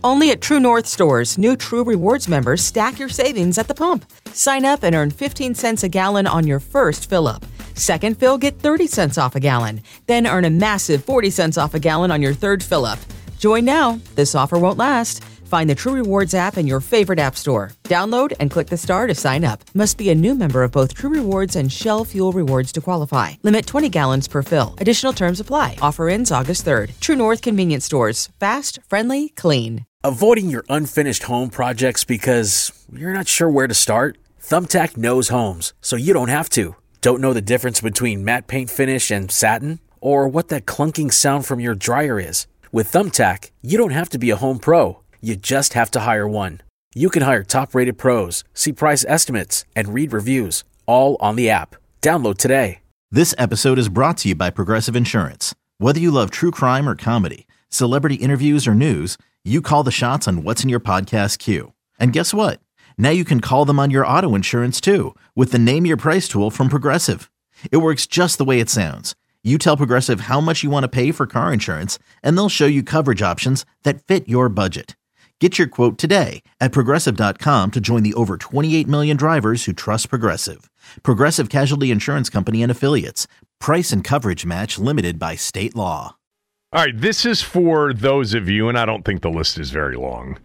Only at True North stores, new True Rewards members stack your savings at the pump. Sign up and earn 15 cents a gallon on your first fill-up. Second fill, get 30 cents off a gallon. Then earn a massive 40 cents off a gallon on your third fill-up. Join now. This offer won't last. Find the True Rewards app in your favorite app store. Download and click the star to sign up. Must be a new member of both True Rewards and Shell Fuel Rewards to qualify. Limit 20 gallons per fill. Additional terms apply. Offer ends August 3rd. True North Convenience Stores. Fast, friendly, clean. Avoiding your unfinished home projects because you're not sure where to start? Thumbtack knows homes, so you don't have to. Don't know the difference between matte paint finish and satin? Or what that clunking sound from your dryer is? With Thumbtack, you don't have to be a home pro. You just have to hire one. You can hire top-rated pros, see price estimates, and read reviews, all on the app. Download today. This episode is brought to you by Progressive Insurance. Whether you love true crime or comedy, celebrity interviews or news, you call the shots on what's in your podcast queue. And guess what? Now you can call them on your auto insurance too with the Name Your Price tool from Progressive. It works just the way it sounds. You tell Progressive how much you want to pay for car insurance, and they'll show you coverage options that fit your budget. Get your quote today at Progressive.com to join the over 28 million drivers who trust Progressive. Progressive Casualty Insurance Company and Affiliates. Price and coverage match limited by state law. All right, this is for those of you, and I don't think the list is very long,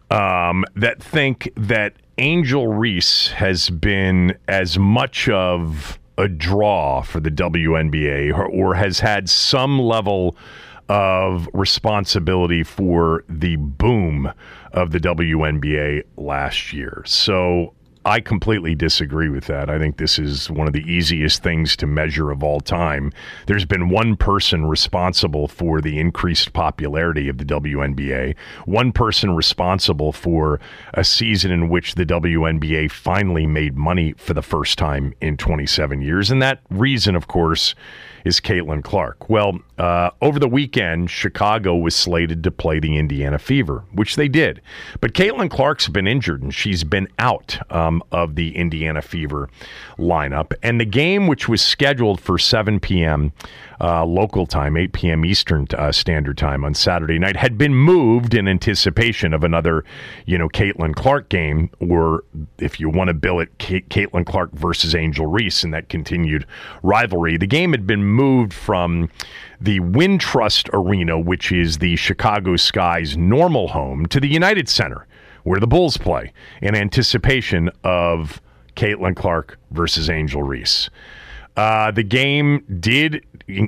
that think that Angel Reese has been as much of a draw for the WNBA or has had some level of responsibility for the boom of the WNBA last year. So I completely disagree with that. I think this is one of the easiest things to measure of all time. There's been one person responsible for the increased popularity of the WNBA, one person responsible for a season in which the WNBA finally made money for the first time in 27 years. And that reason, of course, is Caitlin Clark. Well, over the weekend, Chicago was slated to play the Indiana Fever, which they did. But Caitlin Clark's been injured, and she's been out of the Indiana Fever lineup. And the game, which was scheduled for 7 p.m. Local time, 8 p.m. Eastern Standard Time on Saturday night, had been moved in anticipation of another, Caitlin Clark game, or if you want to bill it, Caitlin Clark versus Angel Reese in that continued rivalry. The game had been moved from the Wintrust Arena, which is the Chicago Sky's normal home, to the United Center, where the Bulls play, in anticipation of Caitlin Clark versus Angel Reese. The game did,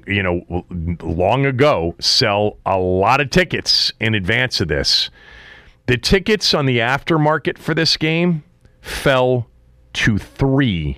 long ago, sell a lot of tickets in advance of this. The tickets on the aftermarket for this game fell to $3.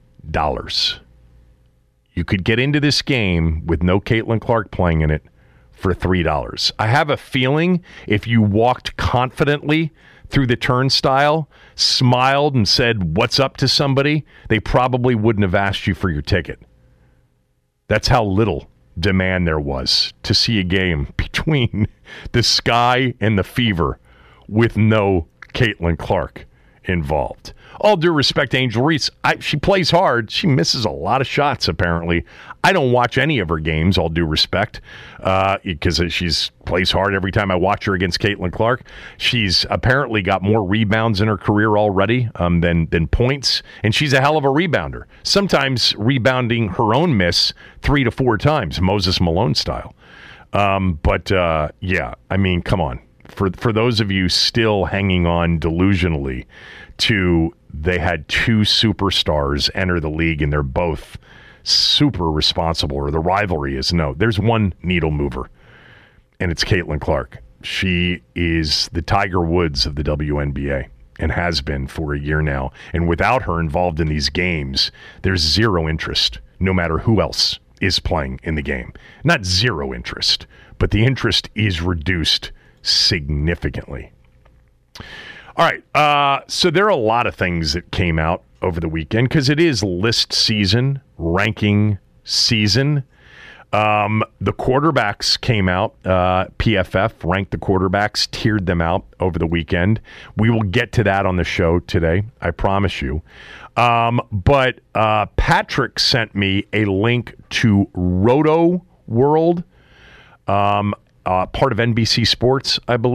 You could get into this game with no Caitlin Clark playing in it for $3. I have a feeling if you walked confidently through the turnstile, smiled and said, "What's up?" to somebody, they probably wouldn't have asked you for your ticket. That's how little demand there was to see a game between the Sky and the Fever with no Caitlin Clark involved. All due respect to Angel Reese, she plays hard. She misses a lot of shots, apparently. I don't watch any of her games, all due respect, because she plays hard every time I watch her against Caitlin Clark. She's apparently got more rebounds in her career already than points, and she's a hell of a rebounder, sometimes rebounding her own miss 3 to 4 times, Moses Malone style. Come on. For those of you still hanging on delusionally to they had 2 superstars enter the league and they're both super responsible, or the rivalry is, no, there's one needle mover, and it's Caitlin Clark. She is the Tiger Woods of the WNBA and has been for a year now. And without her involved in these games, there's zero interest, no matter who else is playing in the game. Not zero interest, but the interest is reduced significantly. All right, so there are a lot of things that came out over the weekend because it is list season, ranking season. The quarterbacks came out. PFF ranked the quarterbacks, tiered them out over the weekend. We will get to that on the show today, I promise you. But Patrick sent me a link to Roto World, part of NBC Sports, I believe.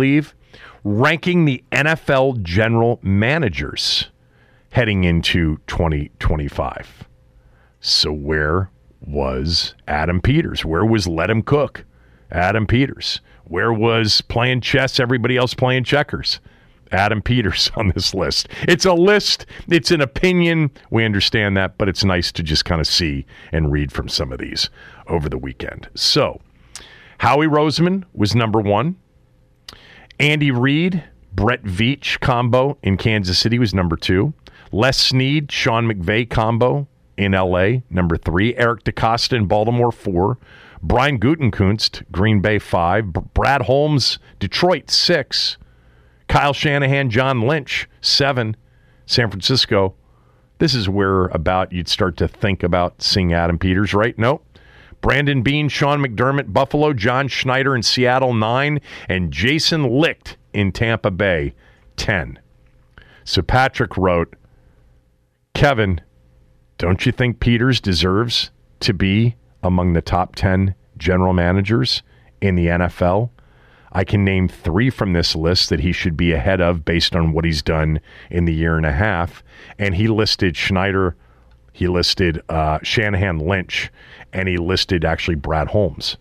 ranking the NFL general managers heading into 2025. So where was Adam Peters? Where was Let Him Cook? Adam Peters. Where was playing chess, everybody else playing checkers? Adam Peters on this list. It's a list. It's an opinion. We understand that, but it's nice to just kind of see and read from some of these over the weekend. So, Howie Roseman was number 1. Andy Reid, Brett Veach combo in Kansas City was number 2. Les Snead, Sean McVay combo in L.A., number 3. Eric DeCosta in Baltimore, 4. Brian Gutekunst, Green Bay, 5. Brad Holmes, Detroit, 6. Kyle Shanahan, John Lynch, 7. San Francisco. This is where about you'd start to think about seeing Adam Peters, right? Nope. Brandon Beane, Sean McDermott, Buffalo. John Schneider in Seattle, 9. And Jason Licht in Tampa Bay, 10. So Patrick wrote, Kevin, don't you think Peters deserves to be among the top 10 general managers in the NFL? I can name 3 from this list that he should be ahead of based on what he's done in the year and a half. And he listed Schneider, he listed Shanahan, Lynch, and he listed actually Brad Holmes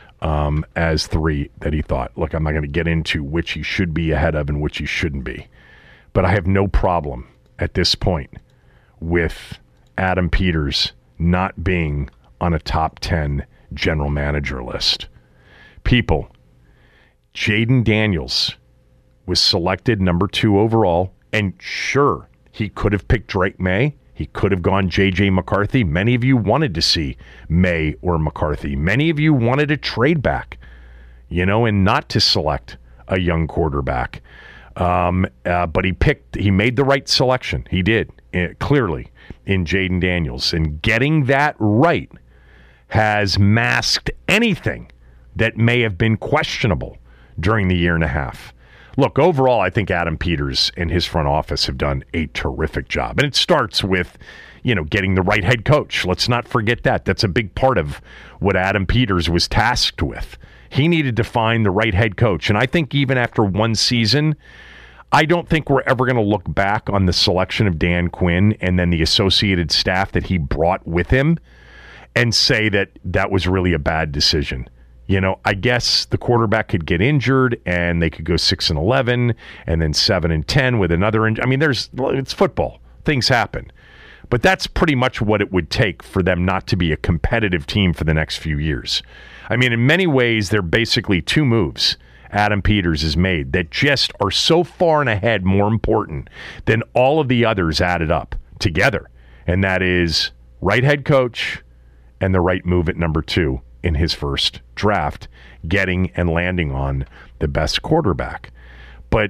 as 3 that he thought. Look, I'm not going to get into which he should be ahead of and which he shouldn't be. But I have no problem at this point with Adam Peters not being on a top 10 general manager list. People, Jaden Daniels was selected number 2 overall, and sure, he could have picked Drake May. He could have gone J.J. McCarthy. Many of you wanted to see May or McCarthy. Many of you wanted to trade back, and not to select a young quarterback. But he made the right selection. He did, clearly, in Jaden Daniels. And getting that right has masked anything that may have been questionable during the year and a half. Look, overall, I think Adam Peters and his front office have done a terrific job. And it starts with, getting the right head coach. Let's not forget that. That's a big part of what Adam Peters was tasked with. He needed to find the right head coach. And I think even after one season, I don't think we're ever going to look back on the selection of Dan Quinn and then the associated staff that he brought with him and say that that was really a bad decision. I guess the quarterback could get injured and they could go 6-11 and then 7-10 with another injury. I mean, it's football. Things happen. But that's pretty much what it would take for them not to be a competitive team for the next few years. I mean, in many ways, they're basically 2 moves Adam Peters has made that just are so far and ahead more important than all of the others added up together. And that is right head coach and the right move at number 2 in his first draft, getting and landing on the best quarterback. But,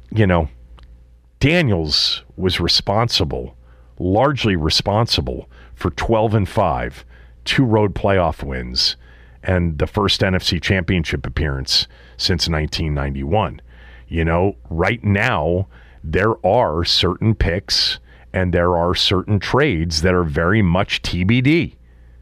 Daniels was largely responsible for 12-5, 2 road playoff wins, and the first NFC Championship appearance since 1991. Right now, there are certain picks and there are certain trades that are very much TBD.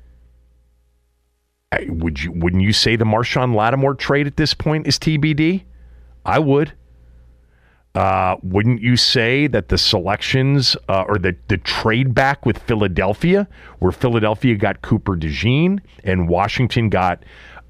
Wouldn't you say the Marshawn Lattimore trade at this point is TBD? I would. Wouldn't you say that the selections or the trade back with Philadelphia, where Philadelphia got Cooper DeJean and Washington got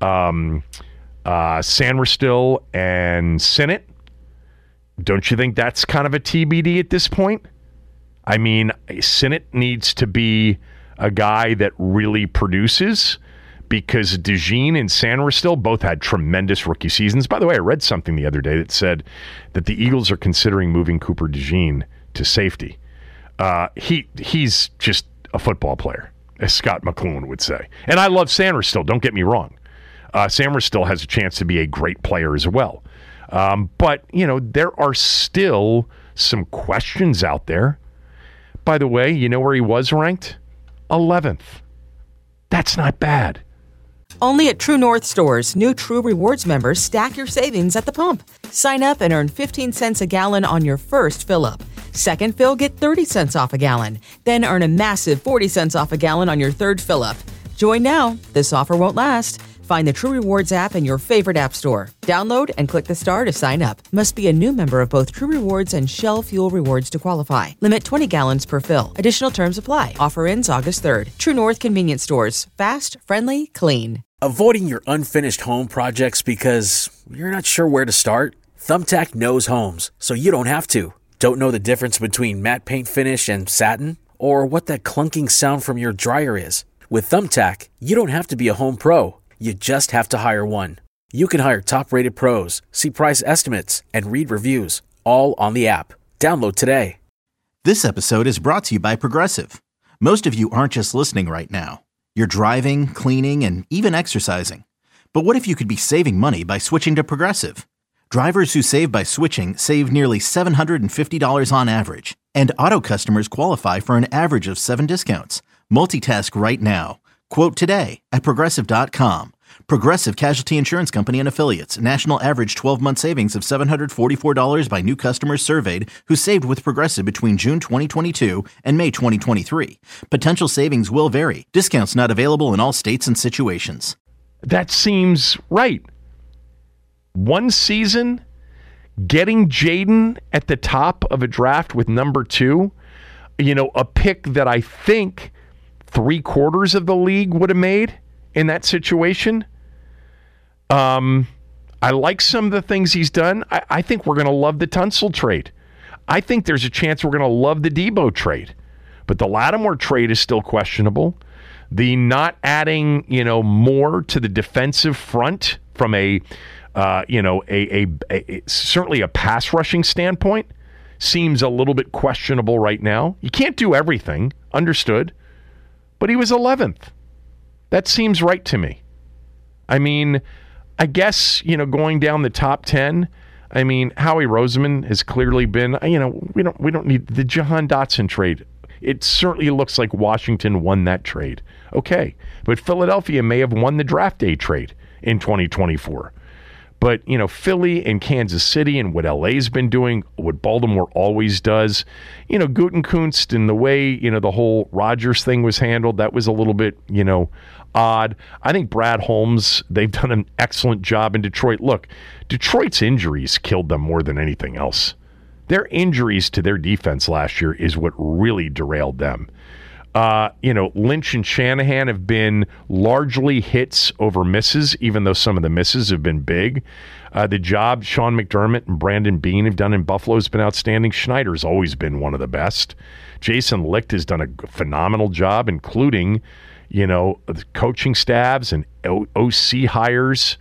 Sanderstil and Sinnott, don't you think that's kind of a TBD at this point? I mean, Sinnott needs to be a guy that really produces, because DeJean and Sanderstil both had tremendous rookie seasons. By the way, I read something the other day that said that the Eagles are considering moving Cooper DeJean to safety. He's just a football player, as Scott McCloughan would say. And I love Sanderstil, don't get me wrong. Sanderstil has a chance to be a great player as well. But, there are still some questions out there. By the way, you know where he was ranked? 11th. That's not bad. Only at True North stores, new True Rewards members stack your savings at the pump. Sign up and earn 15 cents a gallon on your first fill-up. Second fill, get 30 cents off a gallon. Then earn a massive 40 cents off a gallon on your third fill-up. Join now. This offer won't last. Find the True Rewards app in your favorite app store. Download and click the star to sign up. Must be a new member of both True Rewards and Shell Fuel Rewards to qualify. Limit 20 gallons per fill. Additional terms apply. Offer ends August 3rd. True North Convenience Stores. Fast, friendly, clean. Avoiding your unfinished home projects because you're not sure where to start? Thumbtack knows homes, so you don't have to. Don't know the difference between matte paint finish and satin? Or what that clunking sound from your dryer is? With Thumbtack, you don't have to be a home pro. You just have to hire one. You can hire top-rated pros, see price estimates, and read reviews, all on the app. Download today. This episode is brought to you by Progressive. Most of you aren't just listening right now. You're driving, cleaning, and even exercising. But what if you could be saving money by switching to Progressive? Drivers who save by switching save nearly $750 on average. And auto customers qualify for an average of 7 discounts. Multitask right now. Quote today at Progressive.com. Progressive Casualty Insurance Company and Affiliates. National average 12-month savings of $744 by new customers surveyed who saved with Progressive between June 2022 and May 2023. Potential savings will vary. Discounts not available in all states and situations. That seems right. One season, getting Jaden at the top of a draft with number 2, a pick that I think 3/4 of the league would have made in that situation. I like some of the things he's done. I think we're going to love the Tunsil trade. I think there's a chance we're going to love the Debo trade. But the Lattimore trade is still questionable. The not adding, more to the defensive front from certainly a pass rushing standpoint seems a little bit questionable right now. You can't do everything, understood. But he was 11th. That seems right to me. I mean, I guess, going down the top 10, Howie Roseman has clearly been, we don't need the Jahan Dotson trade. It certainly looks like Washington won that trade. Okay. But Philadelphia may have won the draft day trade in 2024. But, Philly and Kansas City and what LA's been doing, what Baltimore always does, Gutekunst and the way, the whole Rodgers thing was handled, that was a little bit, odd. I think Brad Holmes, they've done an excellent job in Detroit. Look, Detroit's injuries killed them more than anything else. Their injuries to their defense last year is what really derailed them. Lynch and Shanahan have been largely hits over misses, even though some of the misses have been big. The job Sean McDermott and Brandon Beane have done in Buffalo has been outstanding. Schneider's always been one of the best. Jason Licht has done a phenomenal job, including, the coaching staffs and OC hires.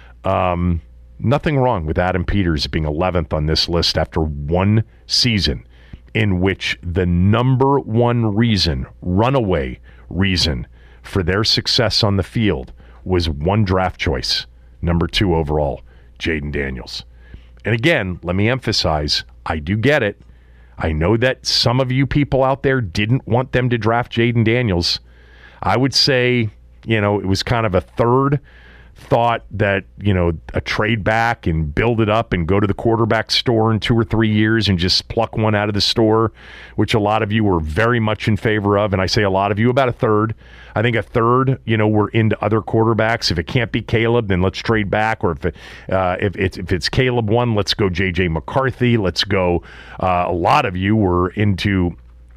Nothing wrong with Adam Peters being 11th on this list after one season, in which the number one reason, runaway reason for their success on the field was one draft choice, number 2 overall, Jaden Daniels. And again, let me emphasize, I do get it. I know that some of you people out there didn't want them to draft Jaden Daniels. I would say, it was kind of a third thought that, a trade back and build it up and go to the quarterback store in 2 or 3 years and just pluck one out of the store, which a lot of you were very much in favor of. And I say a lot of you, about a third. I think a third, we're into other quarterbacks. If it can't be Caleb, then let's trade back. Or if it's Caleb 1, let's go J.J. McCarthy. Let's go. A lot of you were into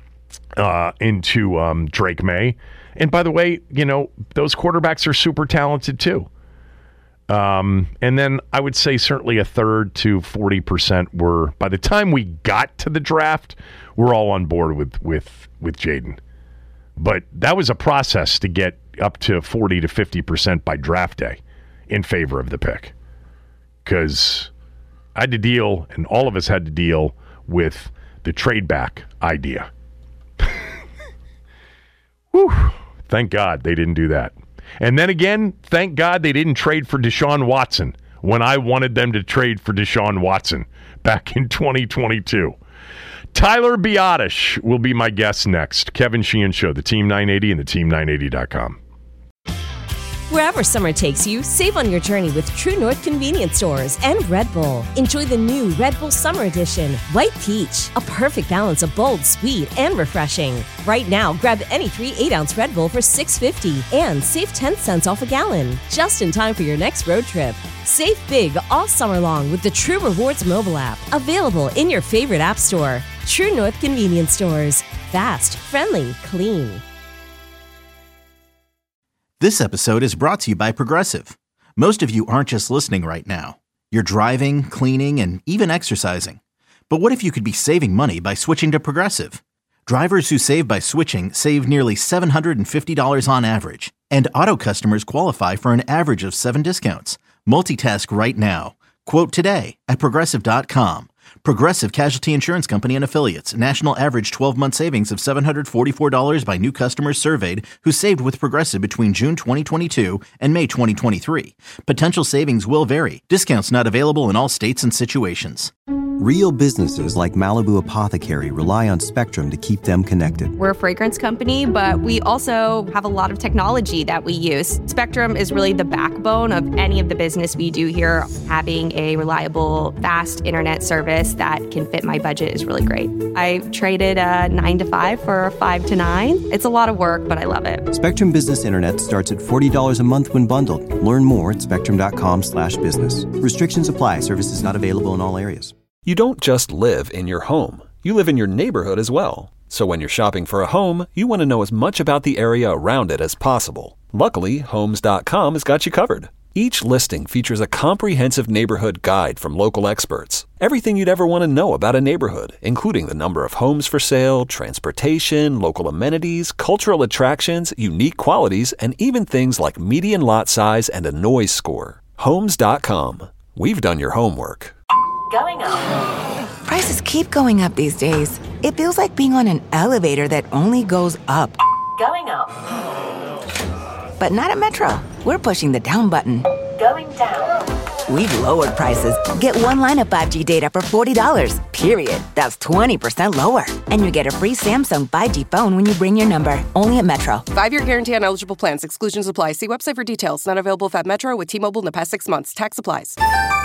Drake May. And by the way, those quarterbacks are super talented too. And then I would say certainly a third to 40% were, by the time we got to the draft, we're all on board with Jaden. But that was a process to get up to 40 to 50% by draft day in favor of the pick. Because I had to deal, and all of us had to deal with the trade back idea. Whew. Thank God they didn't do that. And then again, thank God they didn't trade for Deshaun Watson when I wanted them to trade for Deshaun Watson back in 2022. Tyler Biadasz will be my guest next. Kevin Sheehan Show, the Team 980 and the Team980.com. Wherever summer takes you, save on your journey with True North Convenience Stores and Red Bull. Enjoy the new Red Bull Summer Edition, White Peach, a perfect balance of bold, sweet, and refreshing. Right now, grab any 3 8-ounce Red Bull for $6.50 and save 10 cents off a gallon. Just in time for your next road trip. Save big all summer long with the True Rewards mobile app. Available in your favorite app store. True North Convenience Stores. Fast, friendly, clean. This episode is brought to you by Progressive. Most of you aren't just listening right now. You're driving, cleaning, and even exercising. But what if you could be saving money by switching to Progressive? Drivers who save by switching save nearly $750 on average. And auto customers qualify for an average of 7 discounts. Multitask right now. Quote today at Progressive.com. Progressive Casualty Insurance Company and Affiliates. National average 12-month savings of $744 by new customers surveyed who saved with Progressive between June 2022 and May 2023. Potential savings will vary. Discounts not available in all states and situations. Real businesses like Malibu Apothecary rely on Spectrum to keep them connected. We're a fragrance company, but we also have a lot of technology that we use. Spectrum is really the backbone of any of the business we do here. Having a reliable, fast internet service that can fit my budget is really great. I traded a 9 to 5 for a 5 to 9. It's a lot of work, but I love it. Spectrum Business Internet starts at $40 a month when bundled. Learn more at spectrum.com/business. Restrictions apply. Services not available in all areas. You don't just live in your home. You live in your neighborhood as well. So when you're shopping for a home, you want to know as much about the area around it as possible. Luckily, Homes.com has got you covered. Each listing features a comprehensive neighborhood guide from local experts. Everything you'd ever want to know about a neighborhood, including the number of homes for sale, transportation, local amenities, cultural attractions, unique qualities, and even things like median lot size and a noise score. Homes.com. We've done your homework. Going up. Prices keep going up these days. It feels like being on an elevator that only goes up. Going up. But not at Metro. We're pushing the down button. Going down. We've lowered prices. Get one line of 5G data for $40, period. That's 20% lower. And you get a free Samsung 5G phone when you bring your number. Only at Metro. 5-year guarantee on eligible plans. Exclusions apply. See website for details. Not available at Metro with T-Mobile in the past 6 months. Tax applies.